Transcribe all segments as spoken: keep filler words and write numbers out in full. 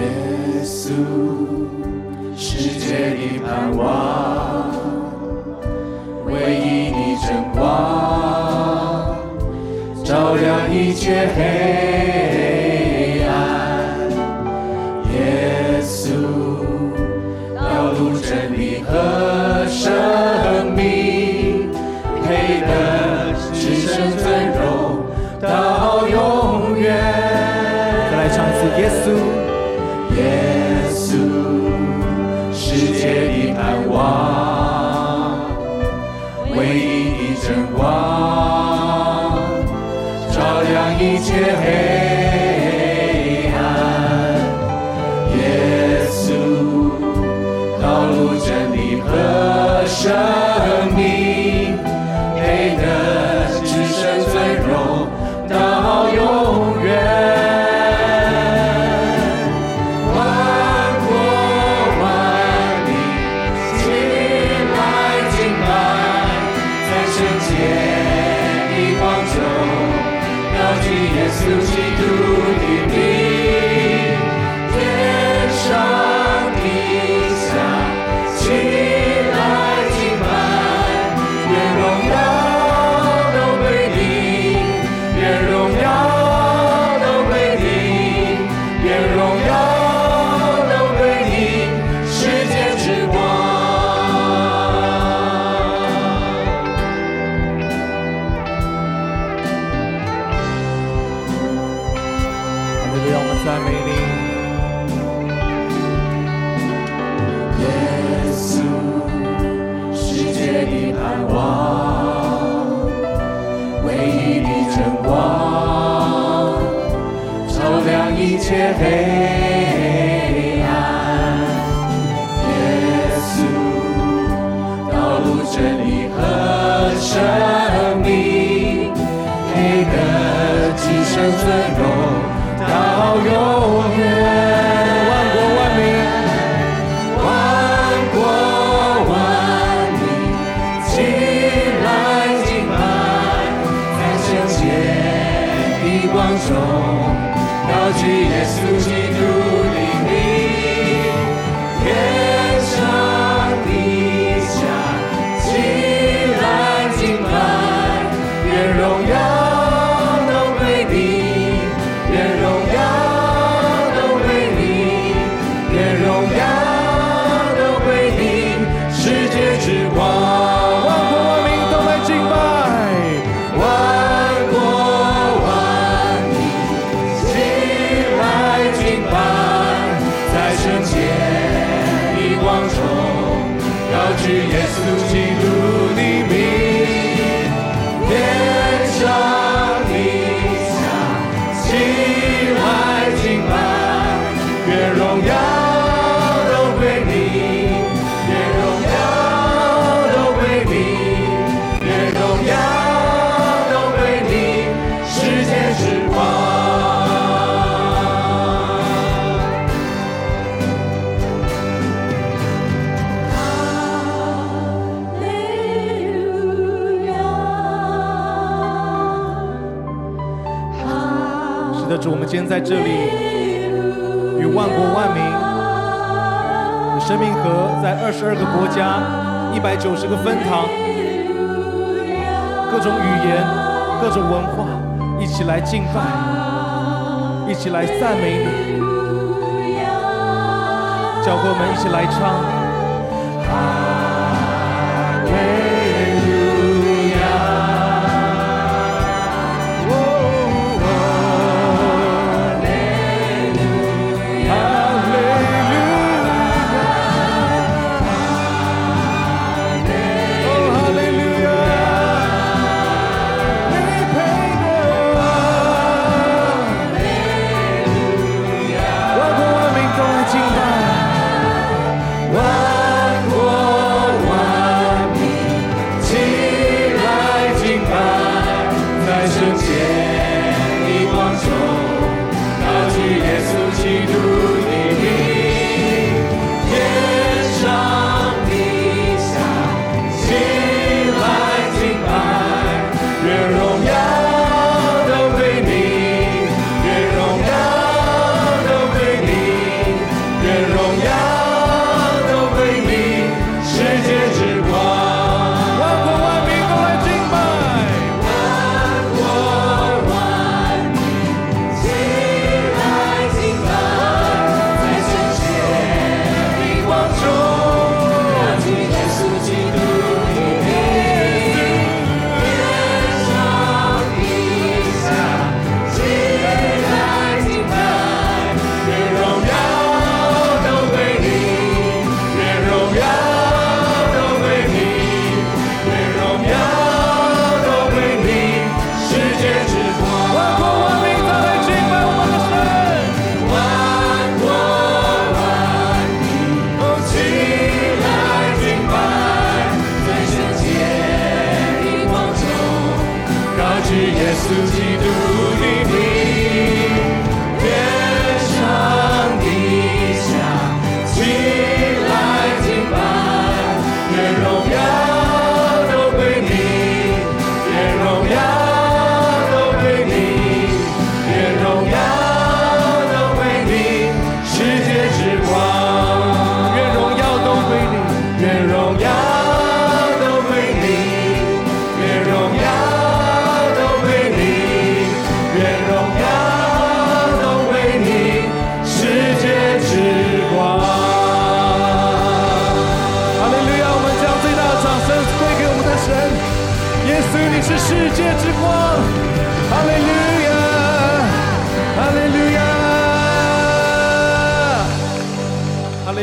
耶稣，世界的盼望，唯一的真光，照亮一切黑暗。耶稣，道路、真理和生命，配得至圣尊荣到永远。 再来唱一次，耶稣， 耶稣，世界的盼望，唯一的真光，照亮一切黑暗。耶稣，道路、真理和生命，配得至圣尊荣到永远。耶稣基督的名，天上地下起来敬拜，愿荣耀都归你，愿荣耀都归你，愿荣耀都归你，世界之光。 赞美你， 耶稣，世界的盼望，唯一的真光，照亮一切黑暗。耶稣，道路、真理和生命，配得至圣尊荣到永远。万国万民，万国万民，起来敬拜，在圣洁的光中，高举耶稣基督的名，天上地下起来敬拜，愿荣耀之光。万国万民都来敬拜，万国万民起来敬拜，在圣洁的光中，高举耶稣基督的名，天上地下起来敬拜，愿荣耀都归你。 主，我们今天在这里，与万国万民，与生命河在二十二个国家，一百九十个分堂，各种语言、各种文化，一起来敬拜，一起来赞美你。教会我们一起来唱。 万国万民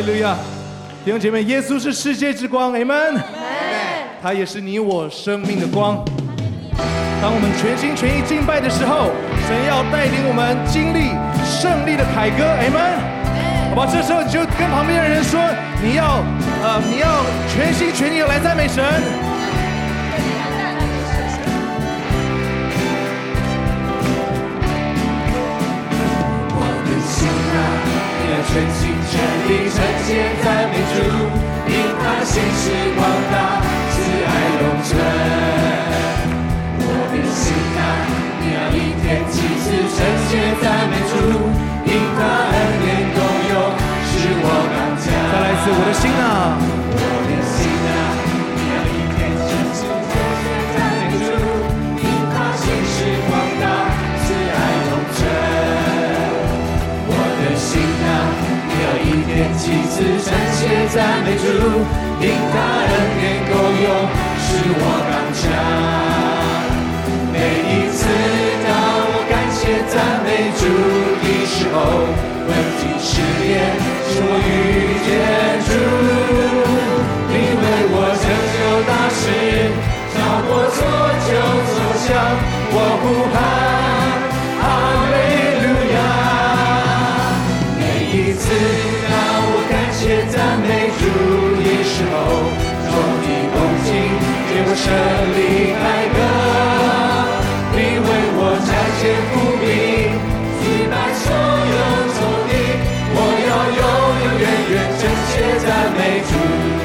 路亚！弟兄姐妹，耶稣是世界之光 ，Amen。他也是你我生命的光。当我们全心全意敬拜的时候，神要带领我们经历胜利的凯歌 ，Amen。好吧，这时候你就跟旁边的人说，你要呃，你要全心全意的来赞美神。 我的心啊，你要全心全力呈现赞美主，因他心是广大，慈爱永存。我的心啊，你要一天七次呈现赞美主，因他恩典够用，使我刚强。 再来一次，我的心啊， 我的心啊，你要一天七次呈现赞美主，因他心是广大，慈爱永存。我的心啊，你要一天七次呈现赞美主，因他恩典够用，使我刚强。每一次当我感谢赞美主的时候，问题试炼使我遇见主，因为我成就大事，超过所求所想，我呼喊哈利路亚。每一次当我感谢赞美主的时候，众的恭敬给我胜利凯歌。你为我拆解伏笔，击败所有仇敌，我要永永远远称谢赞美主。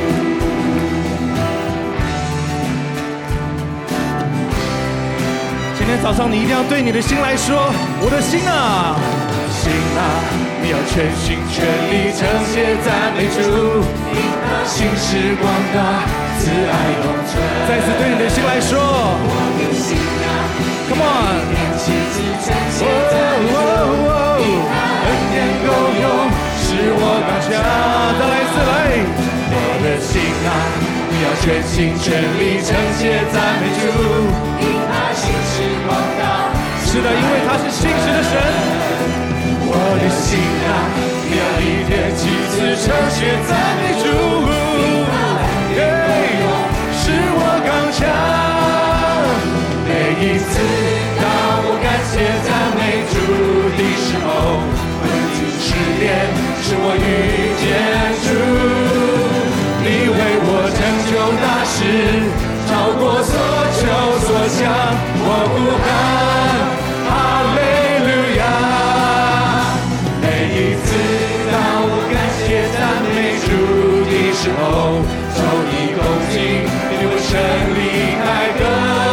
今天早上你一定要对你的心来说，我的心啊， 心啊，你要全心全力呈现赞美主，因他心是广大，慈爱永存。 再次对你的心来说， 我的心啊，Come on！ 一天七次呈现赞美主，因他恩典够用，使我刚强。 再来一次，来！ 我的心啊，你要全心全力呈现赞美主，因他心是广大。 是的，因为他是信实的神。 我的心啊，你要一天七次呈现赞美主，因他恩典够用，使我刚强。每一次当我感谢赞美主的时候，问题试炼使我遇见主，你为我成就大事，超过所求所想，我呼喊哈利路亚。每一次当我感谢赞美主的时候，受你恭敬给我胜利凯歌。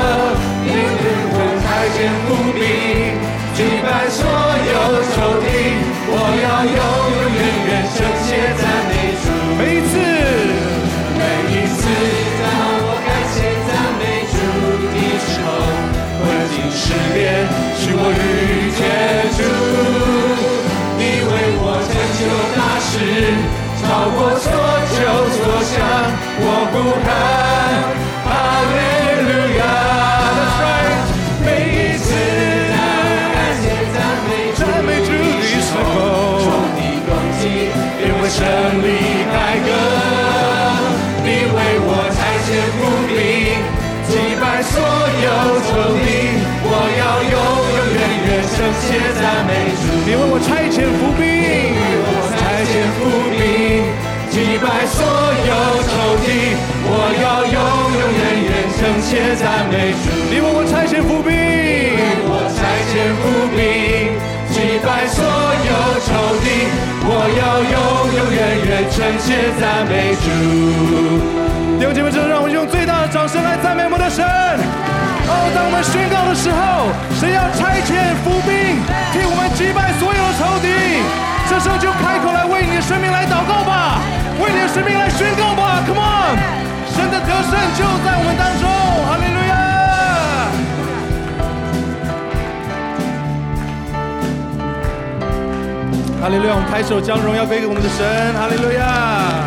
肩负笔，击败所有仇敌，我要永永远远称谢赞美主。 每一次， 每一次当我感谢赞美主的时候，困境试炼使我遇见主，你为我成就大事，超过所求所想，我呼喊哈利路亚。胜利凯歌，你为我拆解伏笔，击败所有仇敌，我要永永远远称谢赞美主。 你为我拆遣伏兵， 我拆遣伏兵，击败所有仇敌，我要永永远远称谢赞美主。 你为我拆遣伏兵， 我拆遣伏兵，击败所有仇敌，我要永永远远称谢赞美主。 弟兄姐妹，这让我们用最大的掌声来赞美我们的神。哦，当我们宣告的时候，神要差遣伏兵替我们击败所有的仇敌。这时候就开口来为你的生命来祷告吧，为你的生命来宣告吧。Come on， 神的得胜就在我们当中。哈利路亚。哈利路亚！我们抬手将荣耀归给我们的神。哈利路亚！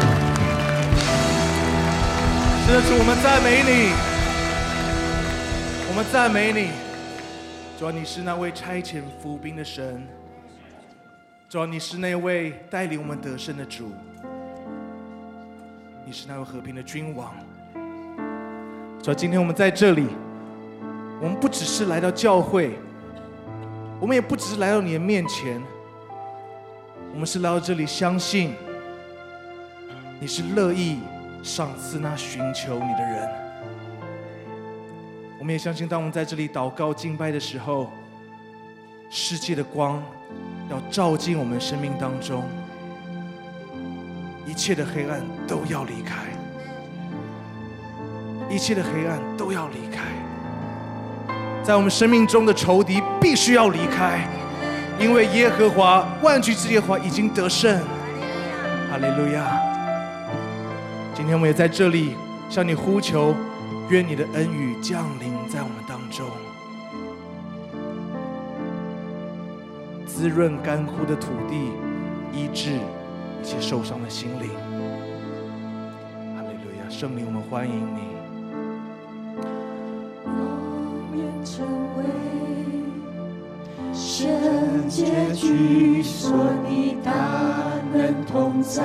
是的，主，我们赞美你，我们赞美你。主啊，你是那位差遣伏兵的神， 主啊，你是那位带领我们得胜的主，你是那位和平的君王。主啊，今天我们在这里，我们不只是来到教会，我们也不只是来到你的面前，我们是来到这里相信你是乐意赏赐那寻求你的人。我们也相信，当我们在这里祷告敬拜的时候，世界的光要照进我们生命当中，一切的黑暗都要离开，一切的黑暗都要离开，在我们生命中的仇敌必须要离开，因为耶和华万军之耶和华已经得胜。哈利路亚！今天我们也在这里向你呼求，愿你的恩雨降临在我们当中，滋润干枯的土地，医治一切受伤的心灵。哈利路亚！圣灵，我们欢迎你。 我愿成为圣洁居所，你大能同在，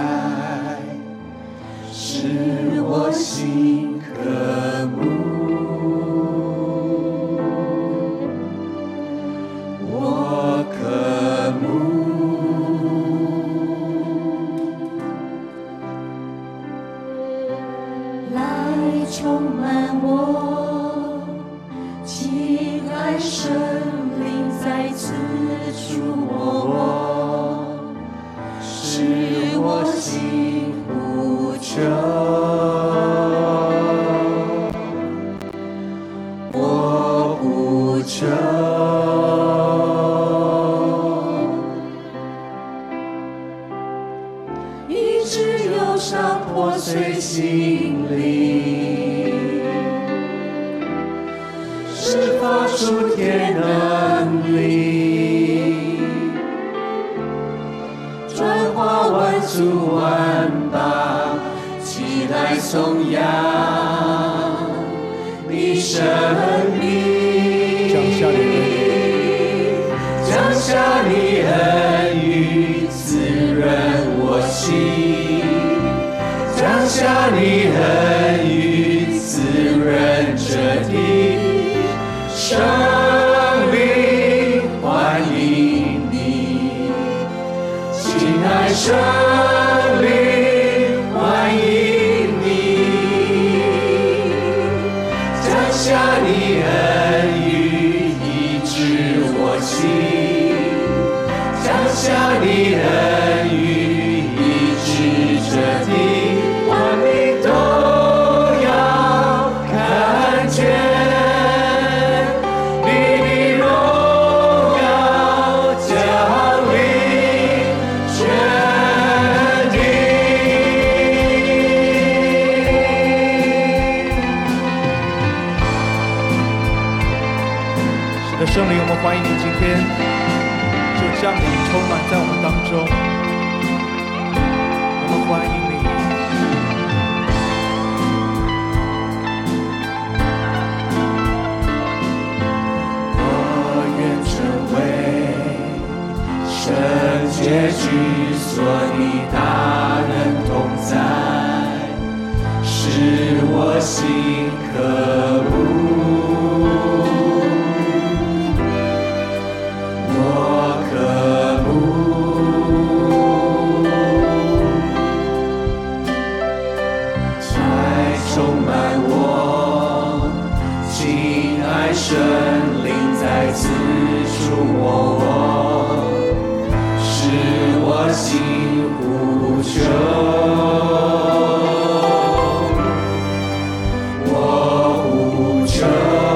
使我心渴慕。我渴慕，来充满我，亲爱圣灵再次触摸我，使我心呼求。我呼求，医治忧伤破碎心灵，释放属天能力，转化万族万邦，起来颂扬你生命。降下你恩雨，滋润我心，降下你恩雨，滋润这地，生灵欢迎你，亲爱生灵欢迎你，降下你恩雨，医治我心。降下你恩雨，医治这地，万民都要看见你的荣耀降临全地。 是的，圣灵，我们欢迎你今天降临充满在我们当中，我们欢迎你。 我愿成为圣洁居所，你大能同在，使我心渴慕。圣灵再次触摸我，使我心呼求。我呼求，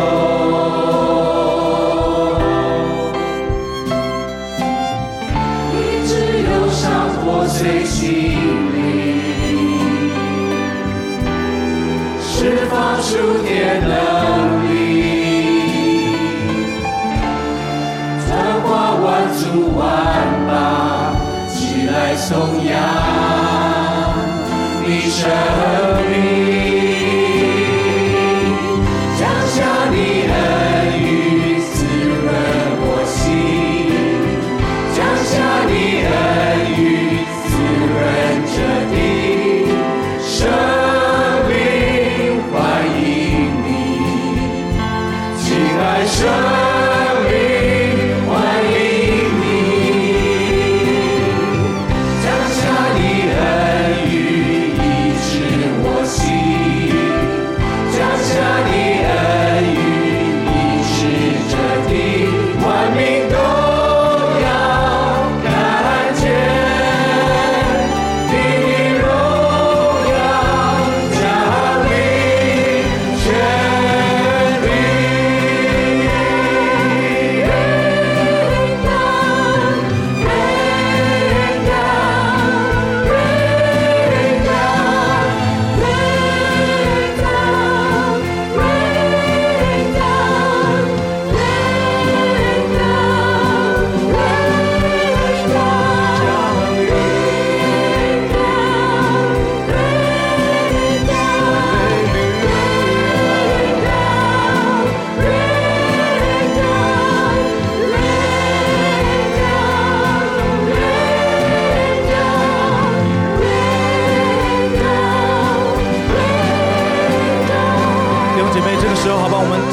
医治忧伤破碎心灵，释放属天能力。万族万邦，起来颂扬你生命，降下你恩雨，滋润我心，降下你恩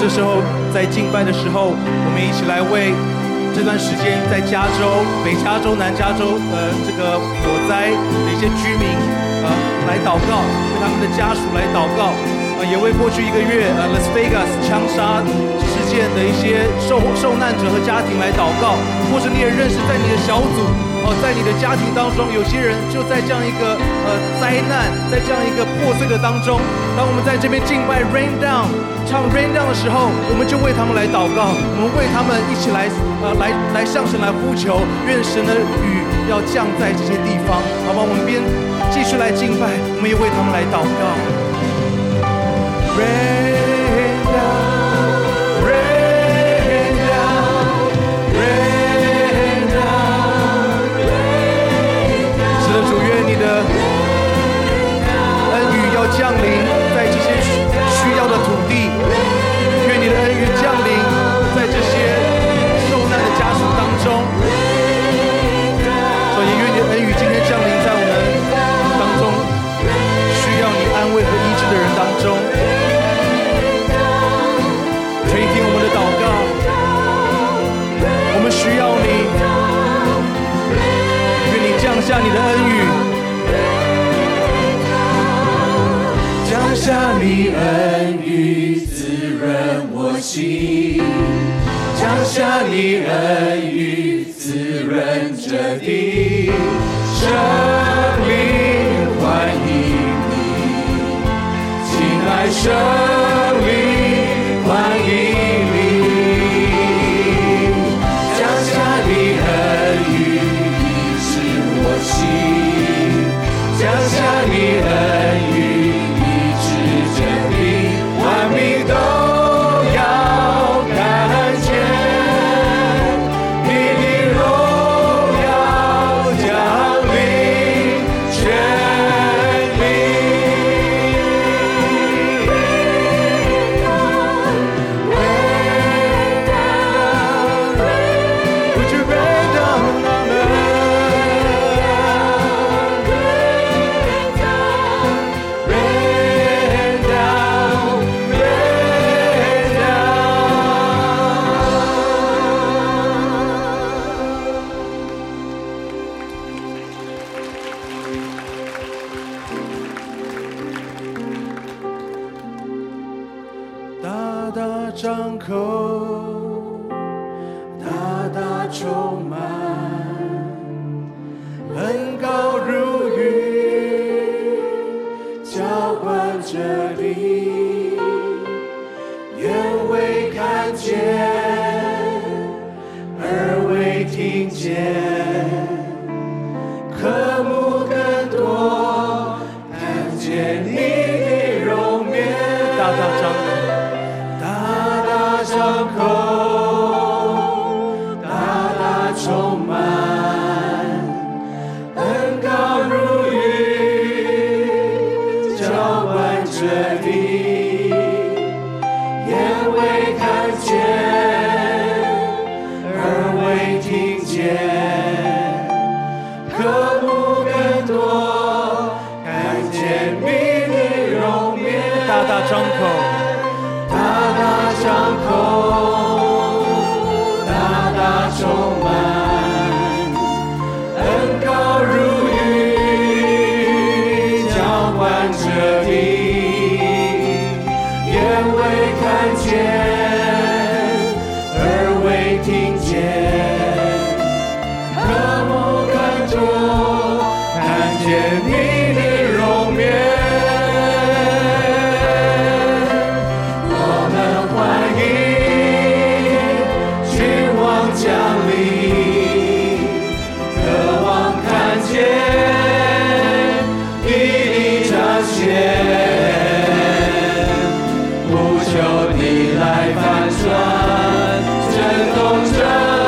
这时候在敬拜的时候，我们一起来为这段时间在加州、北加州、南加州呃这个火灾的一些居民呃来祷告，为他们的家属来祷告，呃也为过去一个月呃 Las Vegas 枪杀事件的一些受受难者和家庭来祷告，或者你也认识在你的小组哦、呃，在你的家庭当中，有些人就在这样一个呃灾难，在这样一个破碎的当中。当我们在这边敬拜 Rain Down。唱 Rain Down 的时候，我们就为他们来祷告，我们为他们一起来，呃，来来向神来呼求，愿神的雨要降在这些地方，好吧？我们边继续来敬拜，我们也为他们来祷告。Rain down, rain down, rain down, rain down。是的，主，愿你的恩雨要降临在这些需要的土地。愿你的恩雨降临在这些受难的家属当中，所以愿你的恩雨今天降临在我们当中，需要你安慰和医治的人当中，垂听我们的祷告，我们需要你，愿你降下你的恩雨，降下你恩雨滋润我心，降下你恩雨滋润这地，生灵欢迎你，亲爱生灵欢迎你，降下你恩雨医治我心，降下你恩雨医治这地，万民都张口，大大充满，恩膏如雨，浇灌这地，眼未看见，耳未听见，科目更多，看见你的容颜，大大张口。张口，大大充满，恩膏如雨，浇灌这地，眼未看见，耳未听见，科目更多，看见你的容颜，大大张口。张口，大大充满，恩膏如雨，浇灌这地，眼未看见，耳未听见，科目更多，看见你的容颜。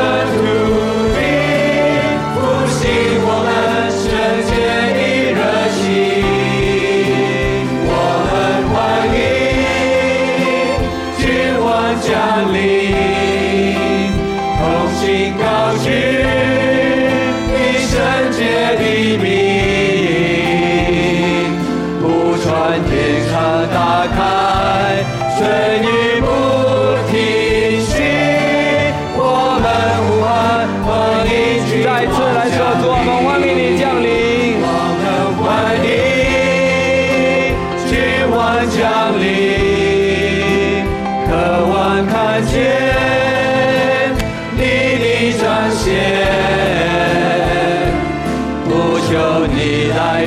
热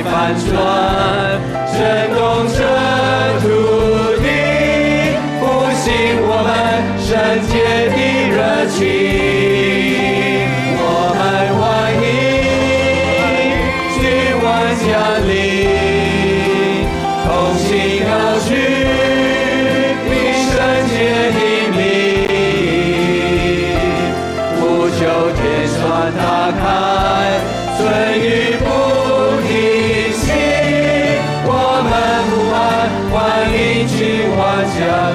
再翻转，震动这土地，复兴我们圣洁的热情。我们欢迎君王降临，同心高举你圣洁的名，不求天窗打开，春雨不停息，我们不安，欢迎君王降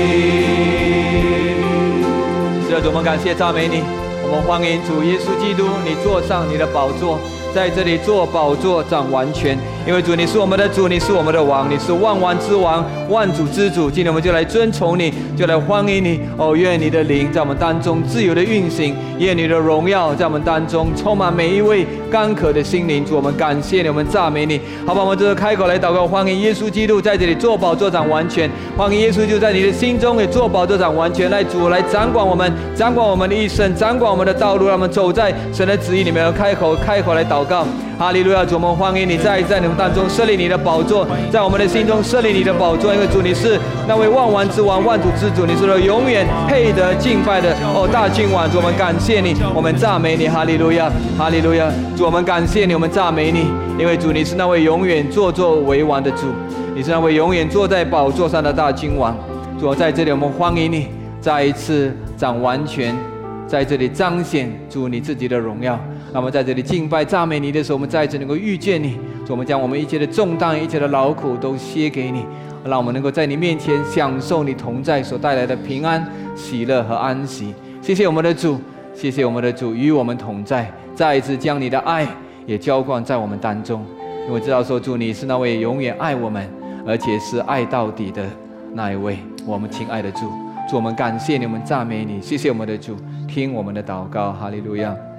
临。 是的，主，我们感谢赞美你，我们欢迎主耶稣基督，你坐上你的宝座，在这里做宝座掌完全。因为主，你是我们的主，你是我们的王，你是万王之王，万主之主。今天我们就来尊崇你，就来欢迎你。哦，愿你的灵在我们当中自由的运行，愿你的荣耀在我们当中充满每一位干渴的心灵。主，我们感谢你，我们赞美你。好吧，我们就是开口来祷告，欢迎耶稣基督在这里做宝座掌完全，欢迎耶稣就在你的心中也做宝座掌完全。来，主来掌管我们，掌管我们的一生，掌管我们的道路，让我们走在神的旨意里面。开口开口来祷告。哈利路亚！主，我们欢迎你在在你们当中设立你的宝座，在我们的心中设立你的宝座。因为主，你是那位万王之王、万主之主，你是那永远配得敬拜的哦大君王。主，我们感谢你，我们赞美你。哈利路亚，哈利路亚！主，我们感谢你，我们赞美你，因为主，你是那位永远坐坐为王的主，你是那位永远坐在宝座上的大君王。主，在这里我们欢迎你，再一次掌完全，在这里彰显主你自己的荣耀。那么在这里敬拜赞美你的时候，我们再一次能够遇见你。主，我们将我们一切的重担、一切的劳苦都卸给你，让我们能够在你面前享受你同在所带来的平安、喜乐和安息。谢谢我们的主，谢谢我们的主与我们同在，再一次将你的爱也浇灌在我们当中。因为知道说，主你是那位永远爱我们，而且是爱到底的那一位，我们亲爱的主。主，我们感谢你，我们赞美你，谢谢我们的主，听我们的祷告，哈利路亚。